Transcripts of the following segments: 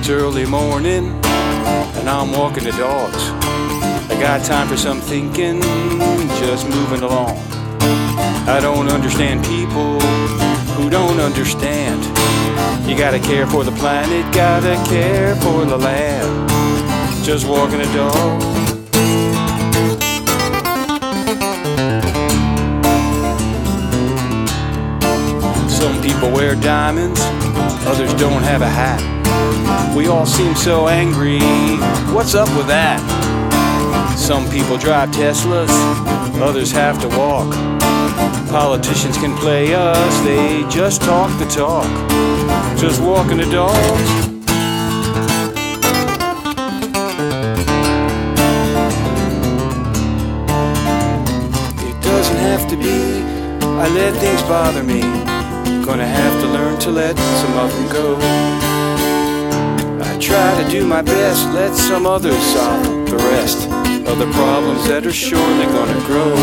It's early morning and I'm walking the dogs. I got time for some thinking, just moving along. I don't understand people who don't understand. You gotta care for the planet, gotta care for the land. Just walking a dog. Some people wear diamonds, others don't have a hat. We all seem so angry, what's up with that? Some people drive Teslas, others have to walk. Politicians can play us, they just talk the talk. Just walking the dogs. It doesn't have to be, I let things bother me. Gonna have to learn to let some of them go. I try to do my best, let some others solve the rest of the problems that are surely gonna grow.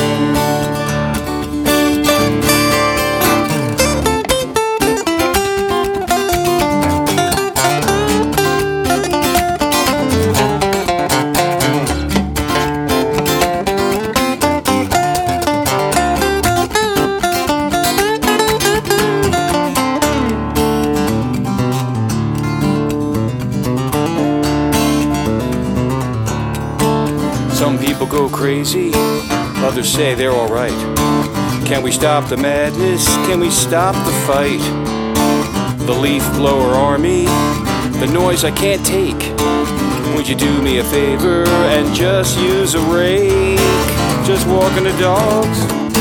Some people go crazy, others say they're alright. Can we stop the madness? Can we stop the fight? The leaf blower army, the noise I can't take. Would you do me a favor and just use a rake? Just walking the dogs.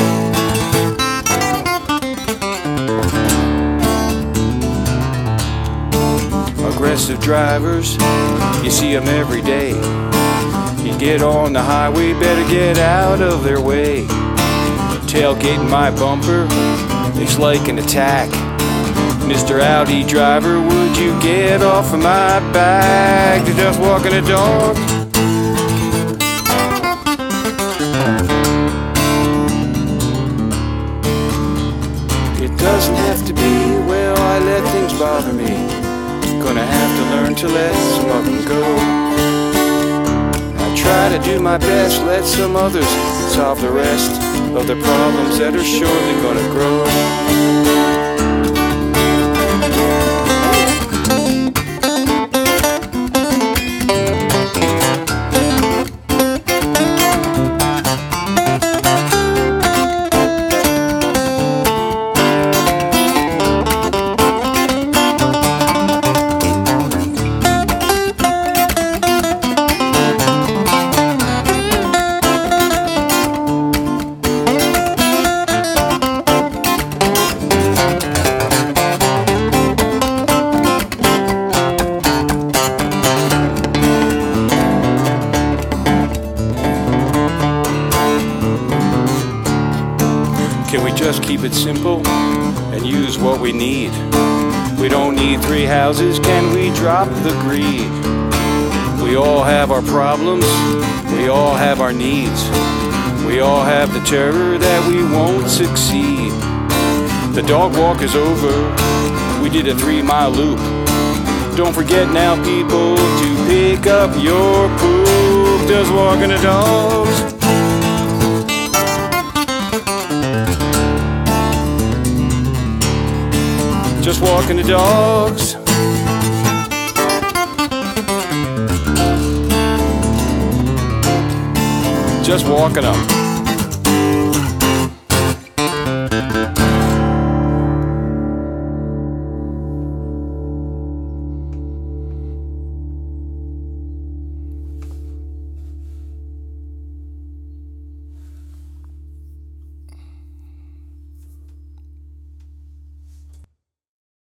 Aggressive drivers, you see them every day. You get on the highway, better get out of their way. Tailgating my bumper, it's like an attack. Mr. Audi driver, would you get off of my back? You're just walking a dog. It doesn't have to be, well, I let things bother me. Gonna have to learn to let some of them go. Try to do my best, let some others solve the rest of the problems that are surely gonna grow. Can we just keep it simple and use what we need? We don't need 3 houses, can we drop the greed? We all have our problems, we all have our needs. We all have the terror that we won't succeed. The dog walk is over, we did a 3-mile loop. Don't forget now, people, to pick up your poop. Just walking the dogs. Just walking the dogs. Just walking them.